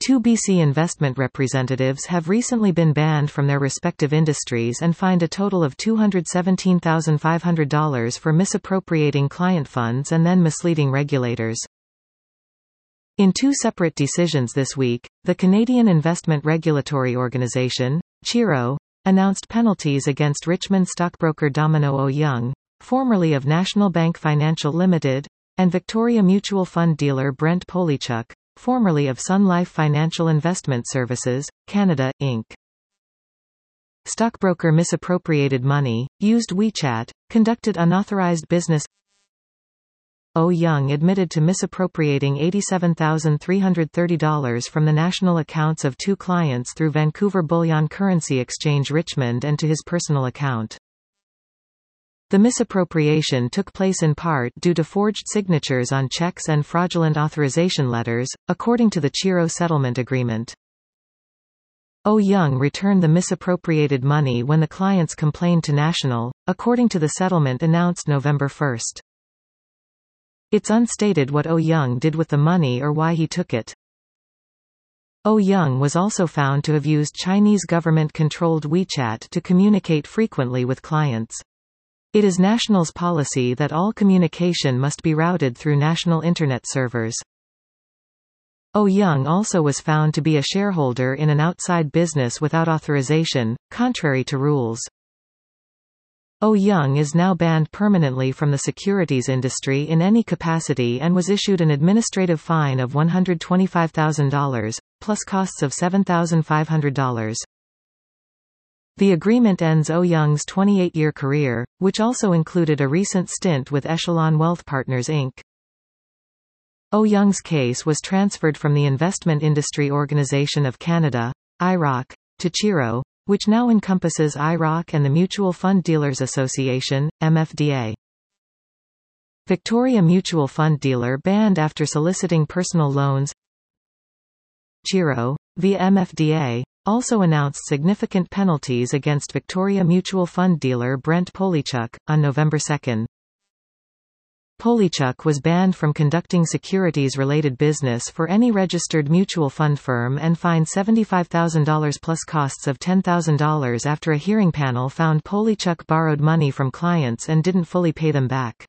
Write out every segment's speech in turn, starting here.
Two BC investment representatives have recently been banned from their respective industries and fined a total of $217,500 for misappropriating client funds and then misleading regulators. In two separate decisions this week, the Canadian Investment Regulatory Organisation, CIRO, announced penalties against Richmond stockbroker Domino O'Young, formerly of National Bank Financial Limited, and Victoria mutual fund dealer Brent Polychuk, formerly of Sun Life Financial Investment Services, Canada, Inc. Stockbroker misappropriated money, used WeChat, conducted unauthorized business. O'Young admitted to misappropriating $87,330 from the national accounts of two clients through Vancouver Bullion Currency Exchange Richmond and to his personal account. The misappropriation took place in part due to forged signatures on checks and fraudulent authorization letters, according to the CIRO settlement agreement. O'Young returned the misappropriated money when the clients complained to National, according to the settlement announced November 1. It's unstated what O'Young did with the money or why he took it. O'Young was also found to have used Chinese government-controlled WeChat to communicate frequently with clients. It is National's policy that all communication must be routed through national Internet servers. O'Young also was found to be a shareholder in an outside business without authorization, contrary to rules. O'Young is now banned permanently from the securities industry in any capacity and was issued an administrative fine of $125,000, plus costs of $7,500. The agreement ends O'Young's 28-year career, which also included a recent stint with Echelon Wealth Partners Inc. O'Young's case was transferred from the Investment Industry Organization of Canada, IIROC, to CIRO, which now encompasses IIROC and the Mutual Fund Dealers Association, MFDA. Victoria Mutual Fund Dealer banned after soliciting personal loans. CIRO, via MFDA, also announced significant penalties against Victoria Mutual Fund dealer Brent Polychuk, on November 2. Polychuk was banned from conducting securities-related business for any registered mutual fund firm and fined $75,000 plus costs of $10,000 after a hearing panel found Polychuk borrowed money from clients and didn't fully pay them back.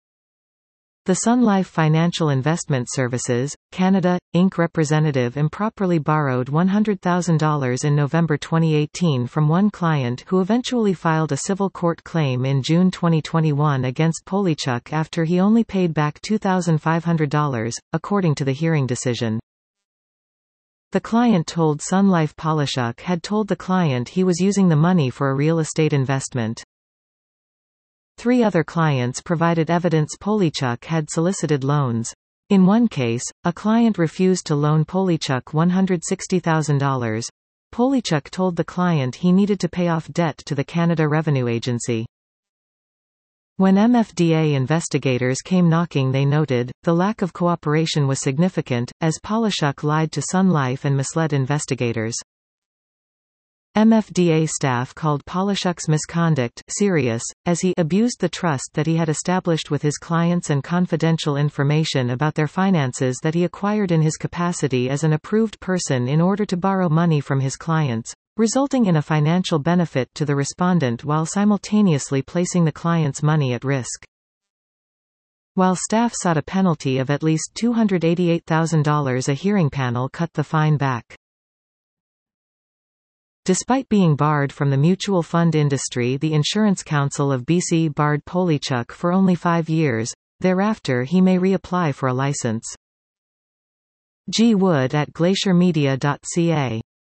The Sun Life Financial Investment Services, Canada, Inc. representative improperly borrowed $100,000 in November 2018 from one client who eventually filed a civil court claim in June 2021 against Polychuk after he only paid back $2,500, according to the hearing decision. The client told Sun Life Polychuk had told the client he was using the money for a real estate investment. Three other clients provided evidence Polychuk had solicited loans. In one case, a client refused to loan Polychuk $160,000. Polychuk told the client he needed to pay off debt to the Canada Revenue Agency. When MFDA investigators came knocking, they noted, the lack of cooperation was significant, as Polychuk lied to Sun Life and misled investigators. MFDA staff called Polychuk's misconduct serious, as he abused the trust that he had established with his clients and confidential information about their finances that he acquired in his capacity as an approved person in order to borrow money from his clients, resulting in a financial benefit to the respondent while simultaneously placing the client's money at risk. While staff sought a penalty of at least $288,000, a hearing panel cut the fine back. Despite being barred from the mutual fund industry, the Insurance Council of BC barred Polychuk for only 5 years. Thereafter he may reapply for a license. G. Wood at glaciermedia.ca